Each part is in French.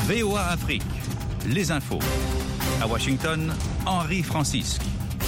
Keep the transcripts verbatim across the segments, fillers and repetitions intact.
V O A Afrique, les infos. À Washington, Henri Francisque.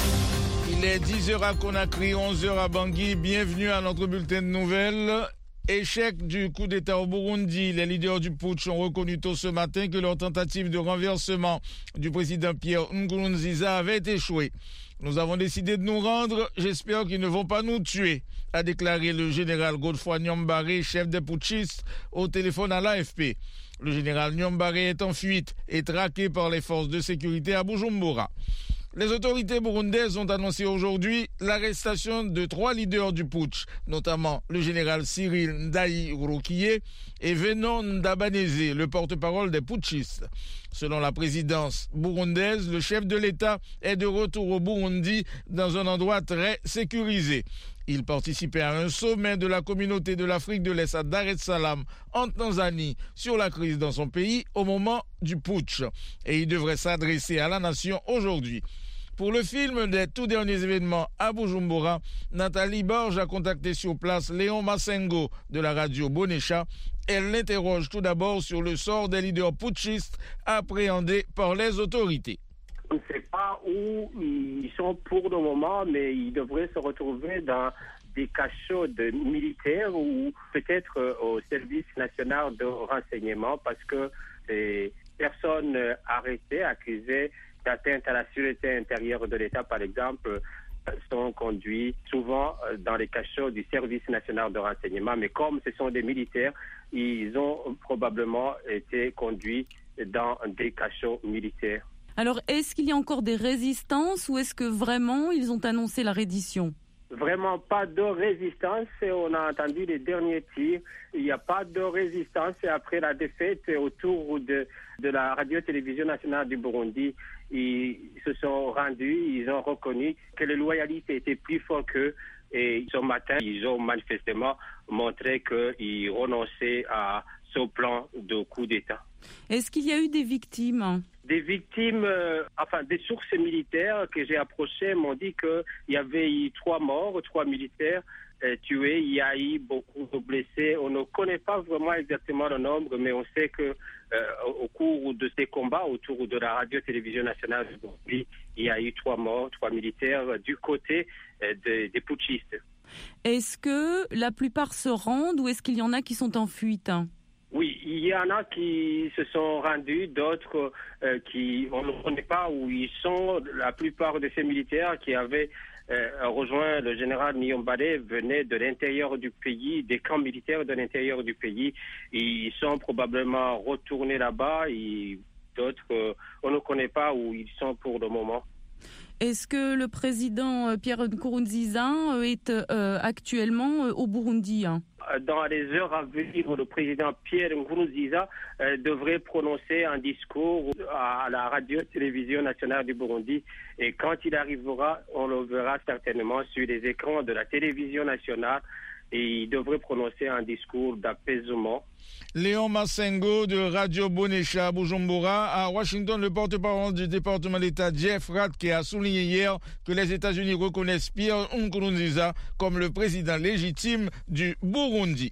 Il est dix heures à Conakry, onze heures à Bangui. Bienvenue à notre bulletin de nouvelles. Échec du coup d'État au Burundi. Les leaders du putsch ont reconnu tôt ce matin que leur tentative de renversement du président Pierre Nkurunziza avait échoué. Nous avons décidé de nous rendre. J'espère qu'ils ne vont pas nous tuer, a déclaré le général Godefroy Niambare, chef des putschistes, au téléphone à l'A F P. Le général Niambare est en fuite et traqué par les forces de sécurité à Bujumbura. Les autorités burundaises ont annoncé aujourd'hui l'arrestation de trois leaders du putsch, notamment le général Cyril Ndayi-Rukiye et Venon Ndabaneze, le porte-parole des putschistes. Selon la présidence burundaise, le chef de l'État est de retour au Burundi dans un endroit très sécurisé. Il participait à un sommet de la communauté de l'Afrique de l'Est à Dar es Salaam, en Tanzanie, sur la crise dans son pays au moment du putsch. Et il devrait s'adresser à la nation aujourd'hui. Pour le film des tout derniers événements à Bujumbura, Nathalie Borges a contacté sur place Léon Massengo de la radio Bonécha. Elle l'interroge tout d'abord sur le sort des leaders putschistes appréhendés par les autorités. On ne sait pas où ils sont pour le moment, mais ils devraient se retrouver dans des cachots de militaires ou peut-être au service national de renseignement parce que les personnes arrêtées, accusées d'atteinte à la sûreté intérieure de l'État, par exemple, sont conduits souvent dans les cachots du service national de renseignement. Mais comme ce sont des militaires, ils ont probablement été conduits dans des cachots militaires. Alors, est-ce qu'il y a encore des résistances ou est-ce que vraiment ils ont annoncé la reddition ? Vraiment pas de résistance. On a entendu les derniers tirs. Il n'y a pas de résistance. Et après la défaite autour de, de la radio-télévision nationale du Burundi, ils se sont rendus, ils ont reconnu que les loyalistes étaient plus forts qu'eux. Et ce matin, ils ont manifestement montré qu'ils renonçaient à ce plan de coup d'État. Est-ce qu'il y a eu des victimes ? Des victimes, euh, enfin des sources militaires que j'ai approchées m'ont dit qu'il y avait eu trois morts, trois militaires euh, tués, il y a eu beaucoup de blessés. On ne connaît pas vraiment exactement le nombre, mais on sait que euh, au cours de ces combats autour de la radio-télévision nationale du Burundi, il y a eu trois morts, trois militaires du côté euh, des, des putschistes. Est-ce que la plupart se rendent ou est-ce qu'il y en a qui sont en fuite ? Oui, il y en a qui se sont rendus, d'autres euh, qui on ne connaît pas où ils sont. La plupart de ces militaires qui avaient euh, rejoint le général Niambare venaient de l'intérieur du pays, des camps militaires de l'intérieur du pays. Ils sont probablement retournés là-bas et d'autres, euh, on ne connaît pas où ils sont pour le moment. Est-ce que le président Pierre Nkurunziza est euh, actuellement au Burundi ? Dans les heures à venir, le président Pierre Nkurunziza euh, devrait prononcer un discours à la radio-télévision nationale du Burundi. Et quand il arrivera, on le verra certainement sur les écrans de la télévision nationale. Et il devrait prononcer un discours d'apaisement. Léon Massengo de Radio Bonécha à Bujumbura. À Washington, le porte-parole du département d'État Jeff Ratke a souligné hier que les États-Unis reconnaissent Pierre Nkurunziza comme le président légitime du Burundi.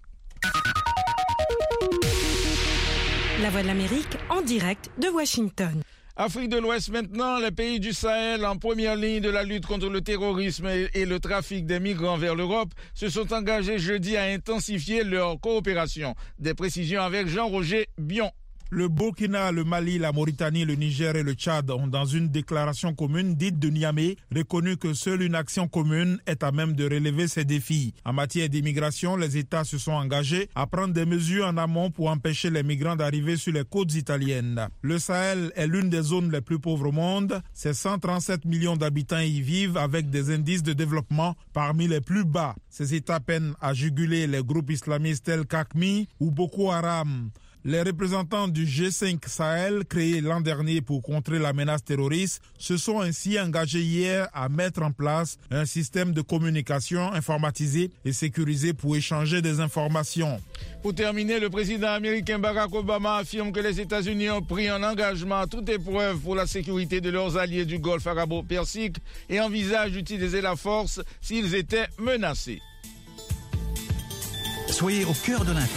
La Voix de l'Amérique en direct de Washington. Afrique de l'Ouest maintenant, les pays du Sahel en première ligne de la lutte contre le terrorisme et le trafic des migrants vers l'Europe se sont engagés jeudi à intensifier leur coopération. Des précisions avec Jean-Roger Bion. Le Burkina, le Mali, la Mauritanie, le Niger et le Tchad ont, dans une déclaration commune dite de Niamey, reconnu que seule une action commune est à même de relever ces défis. En matière d'immigration, les États se sont engagés à prendre des mesures en amont pour empêcher les migrants d'arriver sur les côtes italiennes. Le Sahel est l'une des zones les plus pauvres au monde. Ces cent trente-sept millions d'habitants y vivent avec des indices de développement parmi les plus bas. Ces États peinent à juguler les groupes islamistes tels qu'Aqmi ou Boko Haram. Les représentants du G cinq Sahel, créé l'an dernier pour contrer la menace terroriste, se sont ainsi engagés hier à mettre en place un système de communication informatisé et sécurisé pour échanger des informations. Pour terminer, le président américain Barack Obama affirme que les États-Unis ont pris un engagement à toute épreuve pour la sécurité de leurs alliés du Golfe arabo-persique et envisage d'utiliser la force s'ils étaient menacés. Soyez au cœur de l'info.